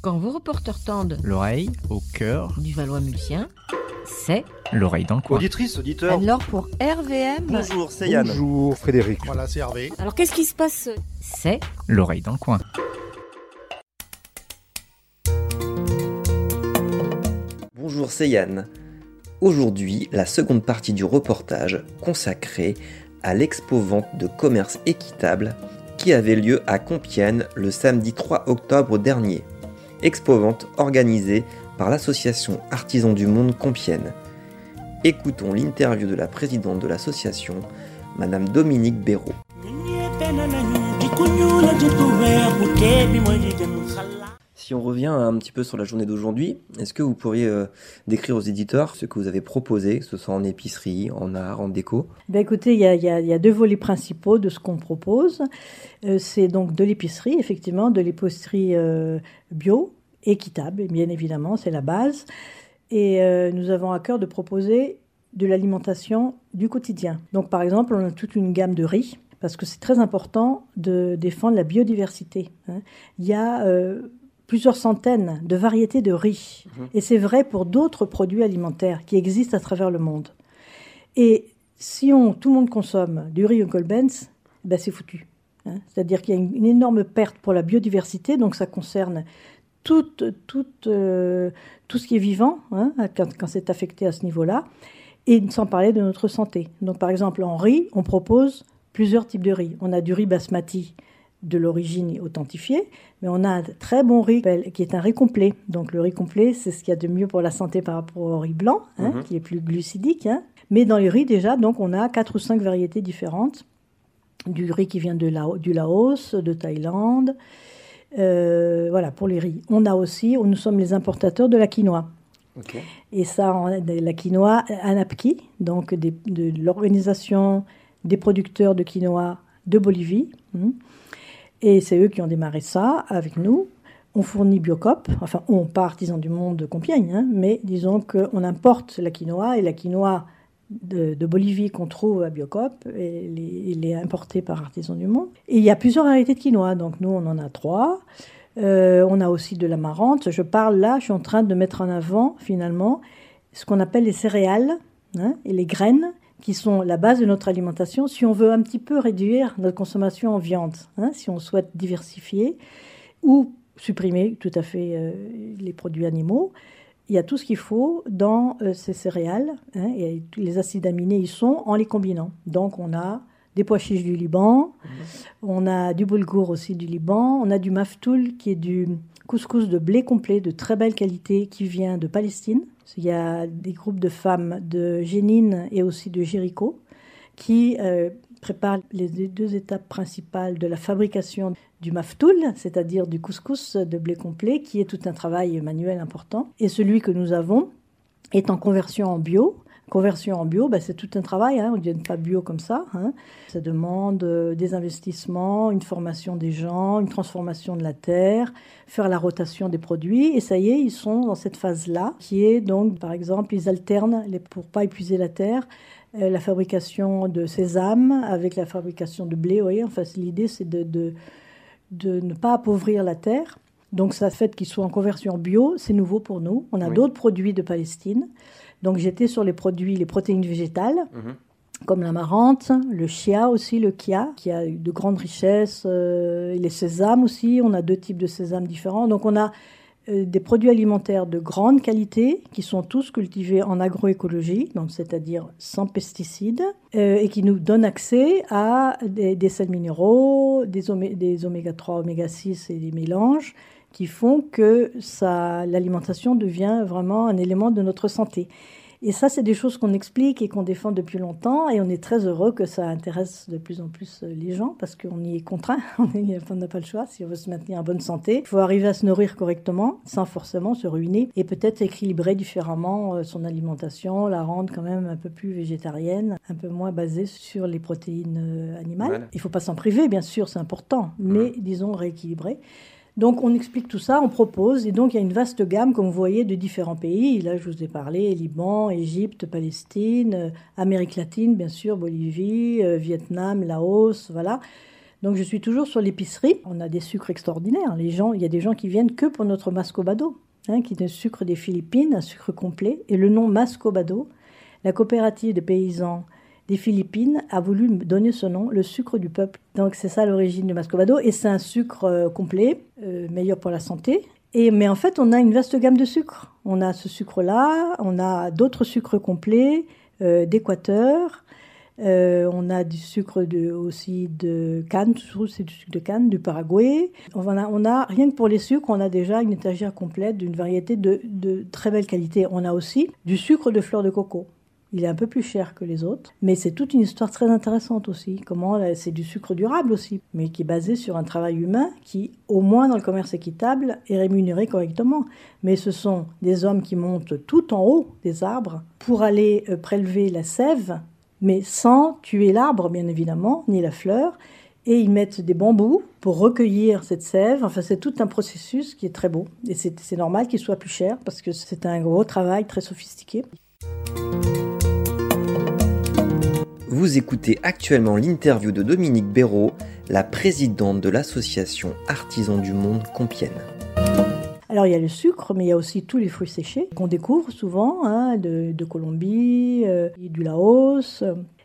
Quand vos reporters tendent l'oreille au cœur du Valois-Mulsien, c'est l'oreille dans le coin. Auditrice, auditeur. alors pour RVM. Bonjour, c'est Yann. Bonjour Frédéric. Voilà, c'est Hervé. Alors qu'est-ce qui se passe? C'est L'oreille dans le coin. Bonjour, c'est Yann. Aujourd'hui, la seconde partie du reportage consacrée à l'expo-vente de commerce équitable qui avait lieu à Compiègne le samedi 3 octobre dernier. Expo-vente organisée par l'association Artisans du Monde Compiègne. Écoutons l'interview de la présidente de l'association, Madame Dominique Béraud. Si on revient un petit peu sur la journée d'aujourd'hui, est-ce que vous pourriez décrire aux éditeurs ce que vous avez proposé, que ce soit en épicerie, en art, en déco? Écoutez, il y a deux volets principaux de ce qu'on propose. C'est donc de l'épicerie, effectivement, de l'épicerie bio, équitable, bien évidemment, c'est la base. Et nous avons à cœur de proposer de l'alimentation du quotidien. Donc par exemple, on a toute une gamme de riz, parce que c'est très important de défendre la biodiversité. Il y a plusieurs centaines de variétés de riz. Et c'est vrai pour d'autres produits alimentaires qui existent à travers le monde. Et si tout le monde consomme du riz Uncle Ben's, c'est foutu. C'est-à-dire qu'il y a une énorme perte pour la biodiversité, donc ça concerne tout ce qui est vivant, quand c'est affecté à ce niveau-là, et sans parler de notre santé. Donc par exemple, en riz, on propose plusieurs types de riz. On a du riz basmati de l'origine authentifiée, mais on a un très bon riz qui est un riz complet. Donc le riz complet, c'est ce qu'il y a de mieux pour la santé par rapport au riz blanc, qui est plus glucidique. Mais dans les riz déjà, donc on a 4 ou 5 variétés différentes. Du riz qui vient du Laos, de Thaïlande. Voilà, pour les riz. Nous sommes les importateurs de la quinoa. Okay. Et ça, la quinoa ANAPKI, donc de l'organisation des producteurs de quinoa de Bolivie. Et c'est eux qui ont démarré ça avec nous. On fournit Biocop, pas Artisans du Monde de Compiègne, mais disons qu'on importe la quinoa, et la quinoa de Bolivie qu'on trouve à Biocop, il est importé par Artisans du Monde. Et il y a plusieurs variétés de quinoa, donc nous on en a 3. On a aussi de l'amarante. Je suis en train de mettre en avant finalement ce qu'on appelle les céréales et les graines, qui sont la base de notre alimentation, si on veut un petit peu réduire notre consommation en viande, si on souhaite diversifier ou supprimer tout à fait les produits animaux. Il y a tout ce qu'il faut dans ces céréales, et tous les acides aminés y sont en les combinant. Donc on a des pois chiches du Liban, on a du boulgour aussi du Liban, on a du maftoul qui est du couscous de blé complet de très belle qualité qui vient de Palestine. Il y a des groupes de femmes de Jénine et aussi de Jéricho qui préparent les 2 étapes principales de la fabrication du maftoul, c'est-à-dire du couscous de blé complet, qui est tout un travail manuel important. Et celui que nous avons est en conversion en bio. Conversion en bio, c'est tout un travail, on ne devient pas bio comme ça. Ça demande des investissements, une formation des gens, une transformation de la terre, faire la rotation des produits. Et ça y est, ils sont dans cette phase-là, qui est donc, par exemple, ils alternent, pour ne pas épuiser la terre, la fabrication de sésame avec la fabrication de blé. Vous voyez, l'idée, c'est de ne pas appauvrir la terre. Donc, ça fait qu'ils soient en conversion bio, c'est nouveau pour nous. On a d'autres produits de Palestine. Donc j'étais sur les protéines végétales, comme l'amarante, le chia aussi, le kia, qui a de grandes richesses, et les sésames aussi. On a 2 types de sésames différents. Donc on a des produits alimentaires de grande qualité qui sont tous cultivés en agroécologie, donc c'est-à-dire sans pesticides, et qui nous donnent accès à des sels minéraux, des oméga 3, oméga 6 et des mélanges, qui font que l'alimentation devient vraiment un élément de notre santé. Et ça, c'est des choses qu'on explique et qu'on défend depuis longtemps, et on est très heureux que ça intéresse de plus en plus les gens, parce qu'on y est contraint, on n'a pas le choix. Si on veut se maintenir en bonne santé, il faut arriver à se nourrir correctement, sans forcément se ruiner, et peut-être équilibrer différemment son alimentation, la rendre quand même un peu plus végétarienne, un peu moins basée sur les protéines animales. Voilà. Il ne faut pas s'en priver, bien sûr, c'est important, mais disons rééquilibrer. Donc on explique tout ça, on propose, et donc il y a une vaste gamme, comme vous voyez, de différents pays. Là, je vous ai parlé, Liban, Égypte, Palestine, Amérique latine, bien sûr, Bolivie, Vietnam, Laos, voilà. Donc je suis toujours sur l'épicerie. On a des sucres extraordinaires. Il y a des gens qui viennent que pour notre Mascobado, qui est un sucre des Philippines, un sucre complet. Et le nom Mascobado, la coopérative des paysans des Philippines a voulu donner ce nom, le sucre du peuple. Donc c'est ça l'origine du Mascobado. Et c'est un sucre complet, meilleur pour la santé. Mais en fait, on a une vaste gamme de sucres. On a ce sucre-là, on a d'autres sucres complets d'Équateur. On a du sucre aussi de canne, c'est du sucre de canne, du Paraguay. On a rien que pour les sucres, on a déjà une étagère complète d'une variété de très belle qualité. On a aussi du sucre de fleur de coco. Il est un peu plus cher que les autres, mais c'est toute une histoire très intéressante aussi. C'est du sucre durable aussi, mais qui est basé sur un travail humain qui, au moins dans le commerce équitable, est rémunéré correctement. Mais ce sont des hommes qui montent tout en haut des arbres pour aller prélever la sève, mais sans tuer l'arbre, bien évidemment, ni la fleur. Et ils mettent des bambous pour recueillir cette sève. Enfin, c'est tout un processus qui est très beau. Et c'est normal qu'il soit plus cher parce que c'est un gros travail très sophistiqué. Vous écoutez actuellement l'interview de Dominique Béraud, la présidente de l'association Artisans du Monde Compiègne. Alors il y a le sucre, mais il y a aussi tous les fruits séchés qu'on découvre souvent, de Colombie, du Laos.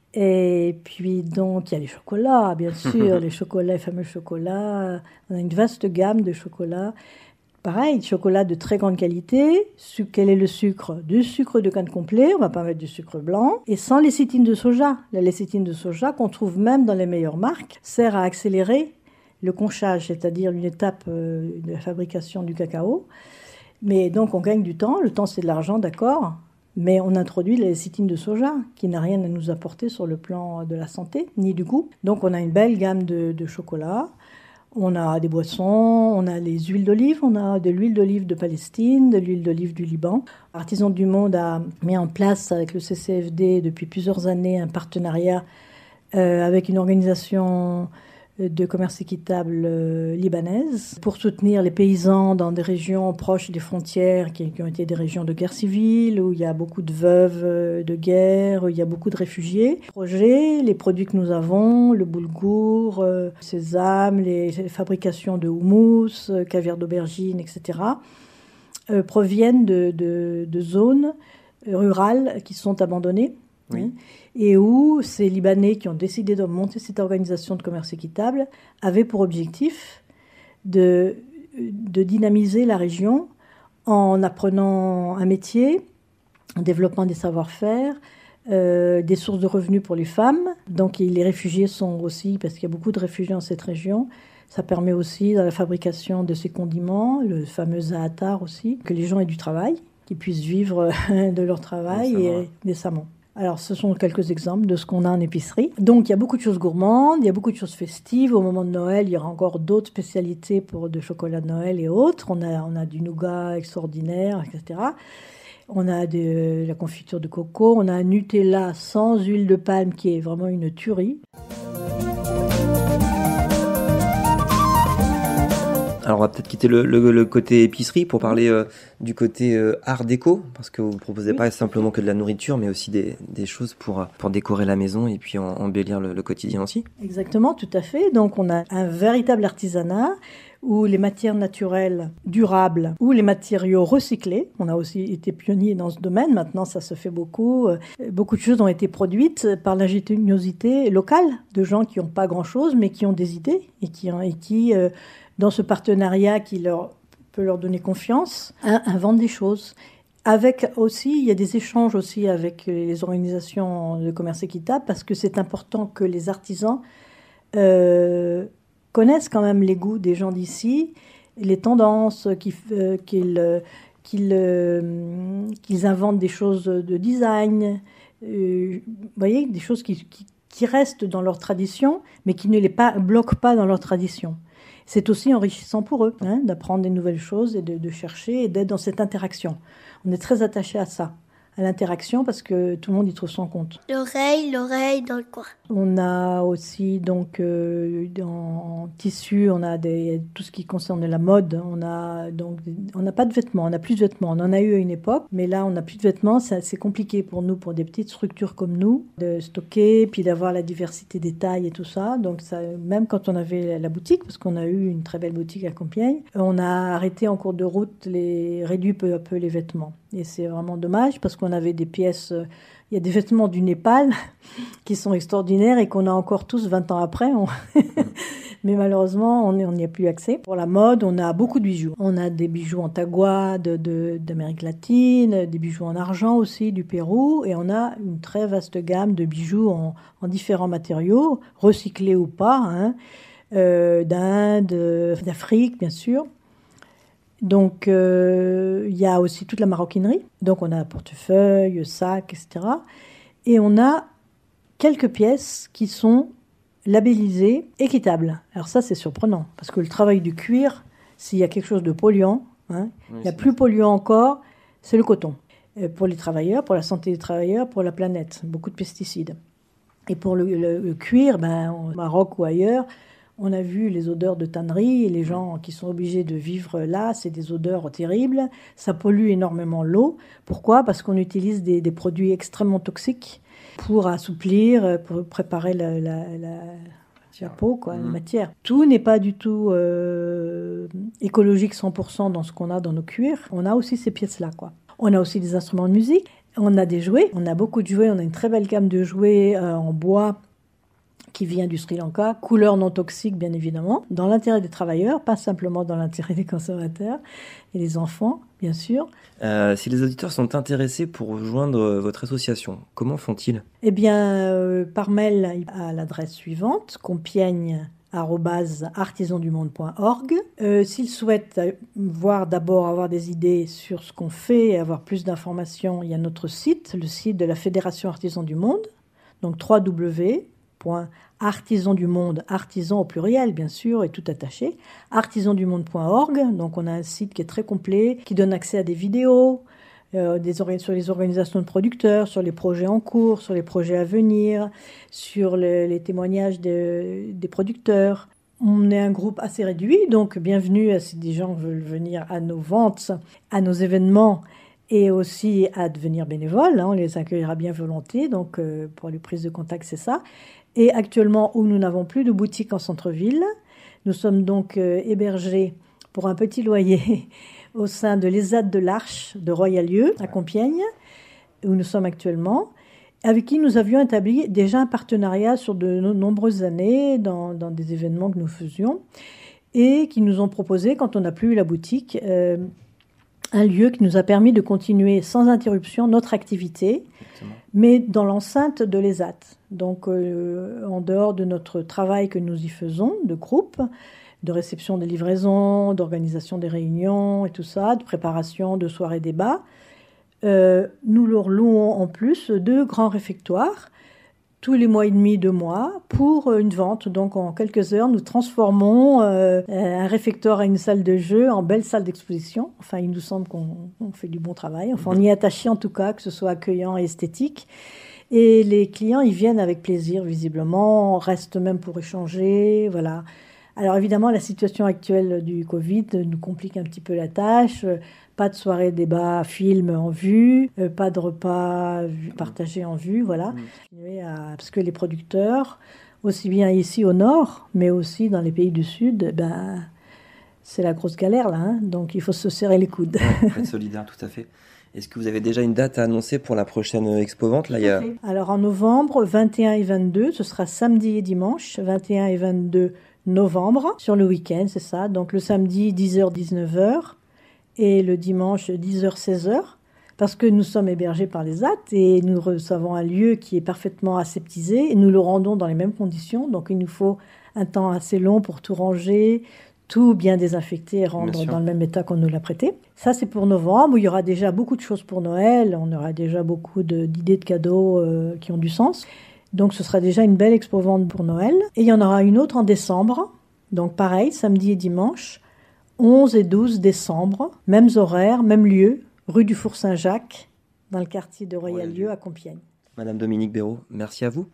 Et puis donc il y a les chocolats, bien sûr, les fameux chocolats. On a une vaste gamme de chocolats. Pareil, chocolat de très grande qualité. Quel est le sucre? Du sucre de canne complet, on ne va pas mettre du sucre blanc. Et sans lécithine de soja. La lécithine de soja, qu'on trouve même dans les meilleures marques, sert à accélérer le conchage, c'est-à-dire une étape de la fabrication du cacao. Mais donc on gagne du temps. Le temps, c'est de l'argent, d'accord. Mais on introduit la lécithine de soja, qui n'a rien à nous apporter sur le plan de la santé, ni du goût. Donc on a une belle gamme de chocolats. On a des boissons, on a les huiles d'olive, on a de l'huile d'olive de Palestine, de l'huile d'olive du Liban. Artisans du Monde a mis en place avec le CCFD depuis plusieurs années un partenariat avec une organisation de commerce équitable libanaise pour soutenir les paysans dans des régions proches des frontières qui ont été des régions de guerre civile, où il y a beaucoup de veuves de guerre, où il y a beaucoup de réfugiés. Les produits que nous avons, le boulgour, sésame, les fabrications de houmous, caviar d'aubergine, etc., proviennent de zones rurales qui sont abandonnées. Oui. Et où ces Libanais qui ont décidé de monter cette organisation de commerce équitable avaient pour objectif de dynamiser la région en apprenant un métier, en développant des savoir-faire, des sources de revenus pour les femmes. Donc les réfugiés sont aussi, parce qu'il y a beaucoup de réfugiés dans cette région, ça permet aussi dans la fabrication de ces condiments, le fameux za'atar aussi, que les gens aient du travail, qu'ils puissent vivre de leur travail et décemment. Alors, ce sont quelques exemples de ce qu'on a en épicerie. Donc, il y a beaucoup de choses gourmandes, il y a beaucoup de choses festives. Au moment de Noël, il y aura encore d'autres spécialités pour de chocolat de Noël et autres. On a du nougat extraordinaire, etc. On a de la confiture de coco. On a un Nutella sans huile de palme qui est vraiment une tuerie. Alors on va peut-être quitter le côté épicerie pour parler du côté art déco, parce que vous ne proposez pas simplement que de la nourriture, mais aussi des choses pour décorer la maison et puis embellir le quotidien aussi. Exactement, tout à fait. Donc on a un véritable artisanat où les matières naturelles durables ou les matériaux recyclés, on a aussi été pionniers dans ce domaine, maintenant ça se fait beaucoup. Beaucoup de choses ont été produites par l'ingéniosité locale de gens qui n'ont pas grand-chose, mais qui ont des idées et qui dans ce partenariat qui peut leur donner confiance, inventent des choses. Avec aussi, il y a des échanges aussi avec les organisations de commerce équitable parce que c'est important que les artisans connaissent quand même les goûts des gens d'ici, les tendances, qu'ils inventent des choses de design, vous voyez, des choses qui restent dans leur tradition, mais qui ne les bloquent pas dans leur tradition. C'est aussi enrichissant pour eux d'apprendre des nouvelles choses et de chercher et d'être dans cette interaction. On est très attaché à ça, à l'interaction parce que tout le monde y trouve son compte. L'oreille dans le coin. On a aussi donc en tissu, on a tout ce qui concerne la mode. On n'a pas de vêtements, on n'a plus de vêtements. On en a eu à une époque, mais là on n'a plus de vêtements. C'est compliqué pour nous, pour des petites structures comme nous, de stocker, puis d'avoir la diversité des tailles et tout ça. Donc ça, même quand on avait la boutique, parce qu'on a eu une très belle boutique à Compiègne, on a arrêté en cours de route, réduit peu à peu les vêtements. Et c'est vraiment dommage parce qu'on avait des pièces, il y a des vêtements du Népal qui sont extraordinaires et qu'on a encore tous 20 ans après. Mais malheureusement, on n'y a plus accès. Pour la mode, on a beaucoup de bijoux. On a des bijoux en tagua d'Amérique latine, des bijoux en argent aussi du Pérou. Et on a une très vaste gamme de bijoux en différents matériaux, recyclés ou pas, d'Inde, d'Afrique bien sûr. Donc il y a aussi toute la maroquinerie. Donc on a portefeuille, sac, etc. Et on a quelques pièces qui sont labellisées équitables. Alors ça c'est surprenant parce que le travail du cuir, s'il y a quelque chose de polluant, il y a plus polluant encore, c'est le coton. Pour les travailleurs, pour la santé des travailleurs, pour la planète, beaucoup de pesticides. Et pour le cuir, au Maroc ou ailleurs, on a vu les odeurs de tannerie et les gens qui sont obligés de vivre là, c'est des odeurs terribles. Ça pollue énormément l'eau. Pourquoi ? Parce qu'on utilise des produits extrêmement toxiques pour assouplir, pour préparer la peau, la matière. Tout n'est pas du tout écologique 100% dans ce qu'on a dans nos cuirs. On a aussi ces pièces-là, quoi. On a aussi des instruments de musique. On a des jouets. On a beaucoup de jouets. On a une très belle gamme de jouets en bois qui vient du Sri Lanka, couleur non toxique bien évidemment, dans l'intérêt des travailleurs, pas simplement dans l'intérêt des consommateurs et des enfants, bien sûr. Si les auditeurs sont intéressés pour rejoindre votre association, comment font-ils ? Eh bien, par mail à l'adresse suivante, compiègne@artisandumonde.org. S'ils souhaitent avoir des idées sur ce qu'on fait et avoir plus d'informations, il y a notre site, le site de la Fédération Artisans du Monde, donc www.artisandumonde, artisan au pluriel bien sûr et tout attaché, artisandumonde.org. Donc on a un site qui est très complet, qui donne accès à des vidéos sur les organisations de producteurs, sur les projets en cours, sur les projets à venir, sur les témoignages des producteurs. On est un groupe assez réduit, donc bienvenue si des gens veulent venir à nos ventes, à nos événements et aussi à devenir bénévoles. On les accueillera bien volontiers, donc pour les prises de contact, c'est ça. Et actuellement, où nous n'avons plus de boutique en centre-ville, nous sommes donc hébergés pour un petit loyer au sein de l'ESAT de l'Arche de Royalieu à Compiègne, où nous sommes actuellement, avec qui nous avions établi déjà un partenariat sur de nombreuses années dans des événements que nous faisions et qui nous ont proposé, quand on n'a plus eu la boutique, un lieu qui nous a permis de continuer sans interruption notre activité, mais dans l'enceinte de l'ESAT. Donc, en dehors de notre travail que nous y faisons, de groupe, de réception des livraisons, d'organisation des réunions et tout ça, de préparation de soirées débats, nous leur louons en plus 2 grands réfectoires tous les mois et demi, 2 mois, pour une vente. Donc, en quelques heures, nous transformons un réfectoire à une salle de jeu en belle salle d'exposition. Enfin, il nous semble qu'on fait du bon travail. Enfin, on y est attaché en tout cas, que ce soit accueillant et esthétique. Et les clients, ils viennent avec plaisir, visiblement. On reste même pour échanger, voilà. Alors, évidemment, la situation actuelle du Covid nous complique un petit peu la tâche. Pas de soirée débat, film en vue, pas de repas partagés en vue, voilà. Parce que les producteurs, aussi bien ici au nord, mais aussi dans les pays du sud, c'est la grosse galère là, donc il faut se serrer les coudes. Ouais, faut être solidaire, tout à fait. Est-ce que vous avez déjà une date à annoncer pour la prochaine expo-vente là, Alors en novembre, 21 et 22, ce sera samedi et dimanche, 21 et 22 novembre, sur le week-end, c'est ça. Donc le samedi, 10h, 19h. Et le dimanche 10h, 16h, parce que nous sommes hébergés par les AT et nous recevons un lieu qui est parfaitement aseptisé et nous le rendons dans les mêmes conditions. Donc il nous faut un temps assez long pour tout ranger, tout bien désinfecter et rendre dans le même état qu'on nous l'a prêté. Ça, c'est pour novembre, où il y aura déjà beaucoup de choses pour Noël. On aura déjà beaucoup d'idées de cadeaux qui ont du sens. Donc ce sera déjà une belle expo-vente pour Noël. Et il y en aura une autre en décembre. Donc pareil, samedi et dimanche. 11 et 12 décembre, mêmes horaires, même lieu, rue du Four Saint-Jacques, dans le quartier de Royal-Lieu à Compiègne. Madame Dominique Béraud, merci à vous.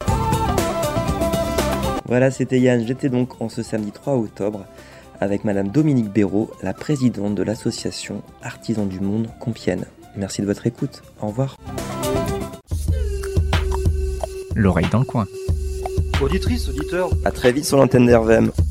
Voilà, c'était Yann. J'étais donc en ce samedi 3 octobre avec Madame Dominique Béraud, la présidente de l'association Artisans du Monde Compiègne. Merci de votre écoute. Au revoir. L'oreille dans le coin. Auditrice, auditeur. À très vite sur l'antenne d'RVM.